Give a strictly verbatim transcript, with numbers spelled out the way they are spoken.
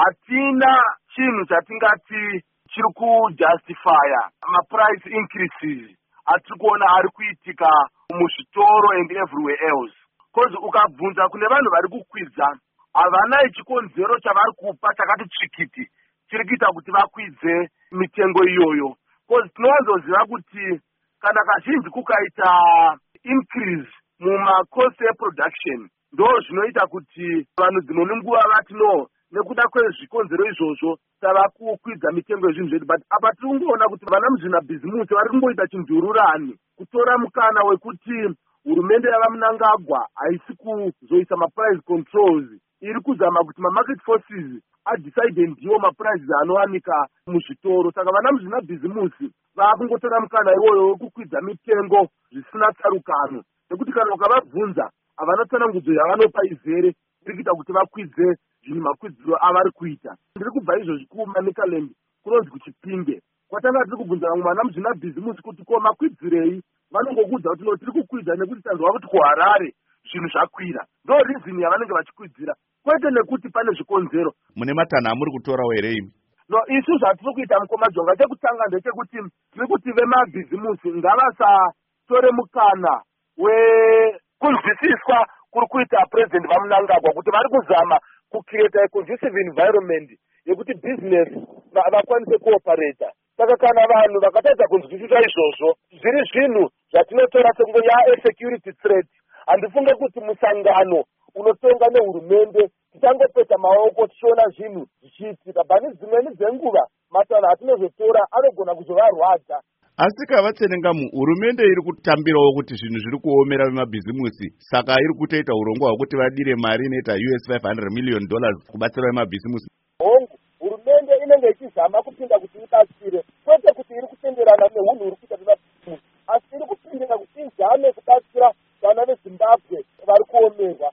hatina chinhu chatingati chiri kujustifya maprice increases atiri kuona ari kuitika muzvitoro and everywhere else. Cause ukabvunza kune vanhu vari kukwidza havana chikonzero chavari kupa chakati tsvikiti chiri kuita kuti vakwidze mitengo iyoyo. Cause tinowanzoziva kuti kana kazhinji kukaita increase mumacost eproduction ndo zvinoita kuti vanhu dzimwe nguva vati no nekuda kwezvikonzero izvozvo tava kukwidza mitengo yezvinhu zvedu. But apa tiri kungoona kuti vana muzvinabhizimusi vari kungoita chinzururani kutora mukana wekuti hurumende yava Mnangagwa haisi kuzoisa maprice controls, iri kuzama kuti mamarket forces adecide ndiwo maprices anowanika muzvitoro. Saka vana muzvinabhizimusi vakungotora mukana iwoyo wekukwidza mitengo zvisina tsarukano, nekuti kana ukavabvunza havana tsanangudzo yavanopa izere iri kuita kuti vakwidze zvinhu makwidziro avari kuita. Ndiri kubva izvozvi kuManicaland kunonzi kuChipinge, kwatanga tiri kubvunza vamwe vana muzvinabhizimusi kuti ko makwidzirei, vanongokuudza kuti no tiri kukwidza nekuti tanzwa kuti kuHarare zvinhu zvakwira, ndo reason yavanenge vachikwidzira, kwete nekuti pane zvikonzero. Mune matanho amuri kutorawo here imi? No, isu zvatiri kuita mukomajonga chekutanga ndechekuti tiri kuti vemabhizimusi ngavasatore mukana wekunzwisiswa kuri kuita president vaMnangagwa kuti vari kuzama kucreate a conducive environment yekuti business vakwanise kuoperata. Saka kana vanhu vakatadza kunzwisisa izvozvo, zviri zvinhu zvatinotora sekunge ya-security threat, handifunge kuti musangano unotonga nehurumende tichangopeta maoko tichiona zvinhu zvichiitika. Bani dzimweni dzenguva matanho atinozotora anogona kuzovarwadza. Asi kavatsenengamu hurumende iri kutambirawo kuti zvinhu zviri kuomera vemabhizimusi, saka iri kutoita urongwa hwekuti vadire mari inoita U S five hundred million dollars kubatsira vemabhizimusi. Hongu, hurumende inenge ichizama kupinda kuti ibatsire, kwete kuti iri kutenderana neunhu uri kuita vemabhizimusi, asi iri kupindira kuti izame kubatsira vana veZimbabwe vari kuomerwa.